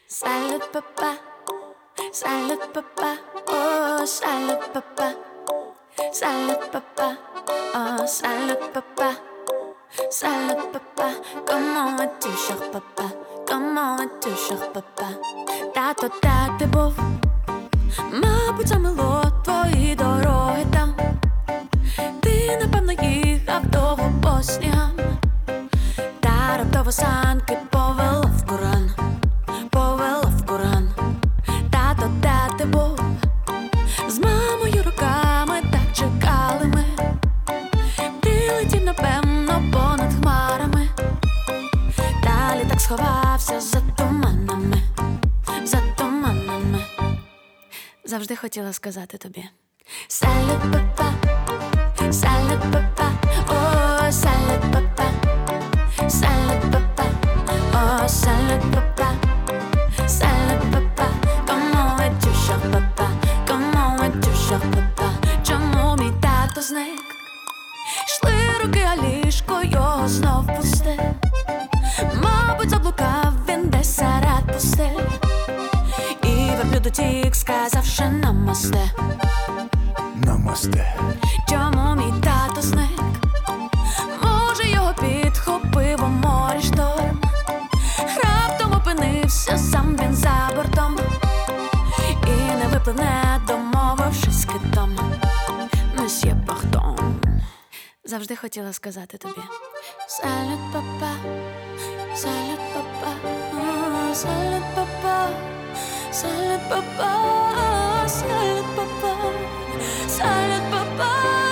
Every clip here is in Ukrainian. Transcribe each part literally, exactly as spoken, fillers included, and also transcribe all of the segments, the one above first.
Salut papa, salut papa, oh salut papa, salut papa, oh salut papa, salut papa. Comment vas-tu, cher papa? Comment vas-tu, cher papa? Тато, де ти був? Мабуть, замило твої дороги там. Ти, напевно, їхав довго по снігам, та раптово санки повело в Коран, повело в Коран. Тато, де ти був? З мамою руками так чекали ми. Ти летів, напевно, понад хмарами, та літак сховався за туманами, за туманами. Завжди хотіла сказати тобі Салют, папа, салют, папа, о, салют, папа, салют, папа, о, салют, папа, салют, папа. Comment vas-tu, cher papa? Comment vas-tu, cher papa? Чому мій тато зник? Йшли роки, а ліжко його знов пусте. Мабуть, заблукав він десь серед пустель, і верблюд утік, сказавши намасте. Намасте. Чому мій тато зник? Може, його підхопив у морі шторм. Раптом опинився сам він за бортом, і не випливне, домовившись з китом. Месьє Пардон. Завжди хотіла сказати тобі Салют, папа, салют, папа, о, салют, папа, салют, папа, салют, папа, салют, папа.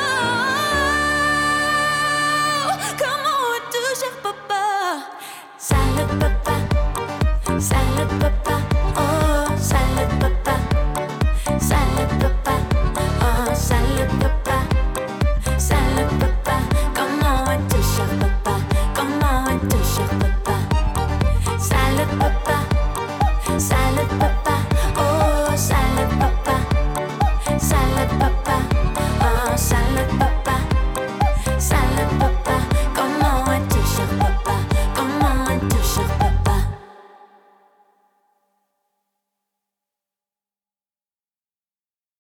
Comment vas-tu, cher papa? Salut, papa, salut, papa.